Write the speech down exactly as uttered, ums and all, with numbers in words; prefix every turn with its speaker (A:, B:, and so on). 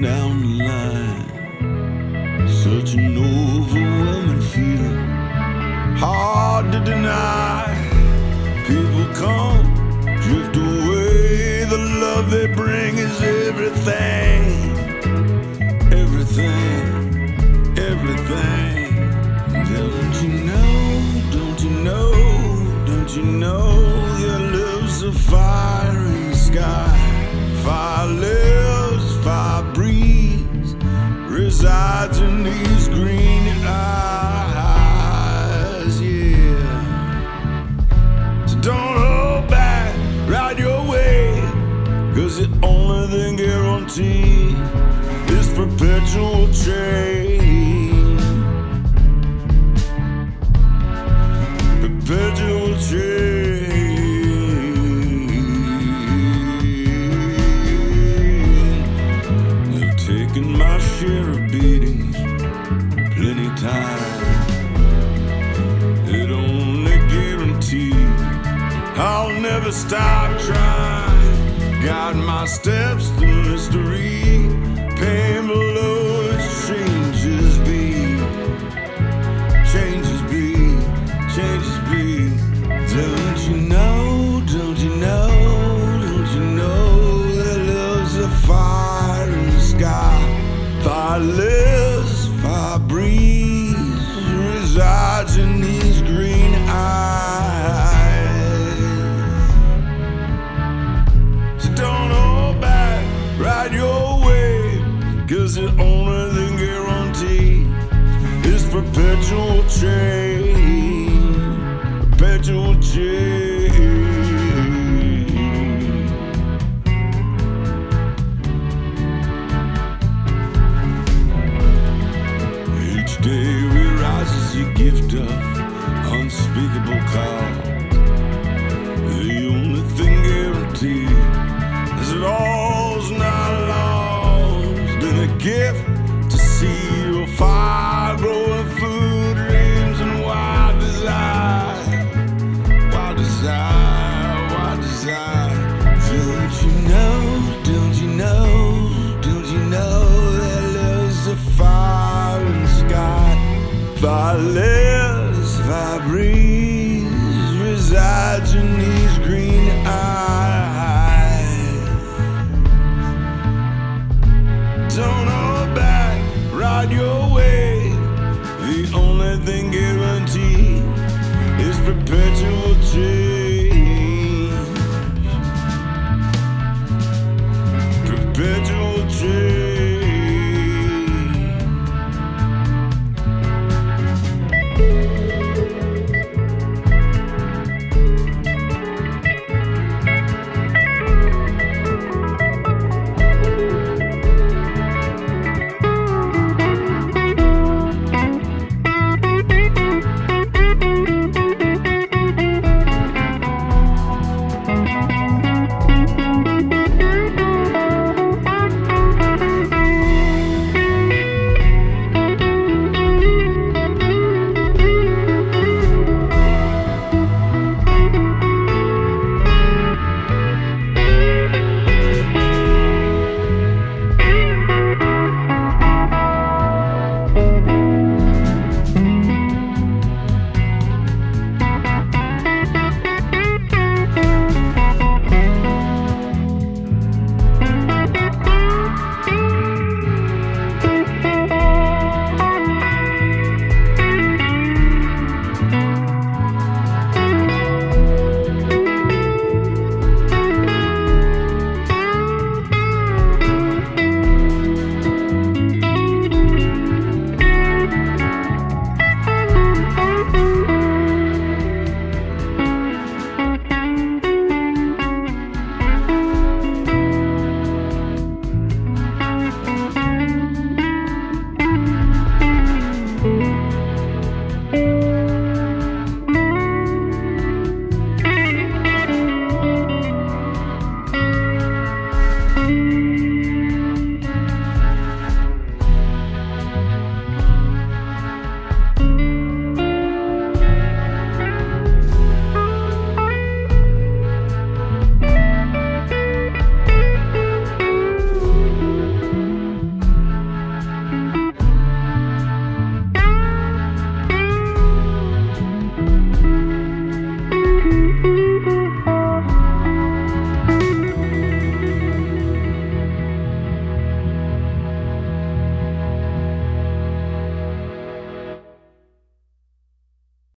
A: down the line. Such an overwhelming feeling, hard to deny. People come, drift away. The love they bring is everything. Everything, everything. Don't you know, don't you know, don't you know there lives a fire in the sky. Fire lives, fire breathes, resides in these green eyes, yeah. So don't hold back, ride your way, 'cause the only thing guaranteed is perpetual change. Perpetual change. They've taken my share of beatings plenty times. It only guarantees I'll never stop trying. Guide my steps through mystery. Pain below its changes be. Changes be. Changes be. Don't you know, don't you know, don't you know there lives a fire in the sky. Fire lives, fire breathes, resides in these green eyes. So don't hold back, ride your way, 'cause the only thing guaranteed is perpetual change. Perpetual change. Each day we rise as a gift of unspeakable cause. The only thing guaranteed is that all's not lost. And a gift to see your fire growing food, dreams and wild desire. Wild desire, wild desire. Don't you know, don't you know, don't you know there lives a fire in the sky. Fire lives.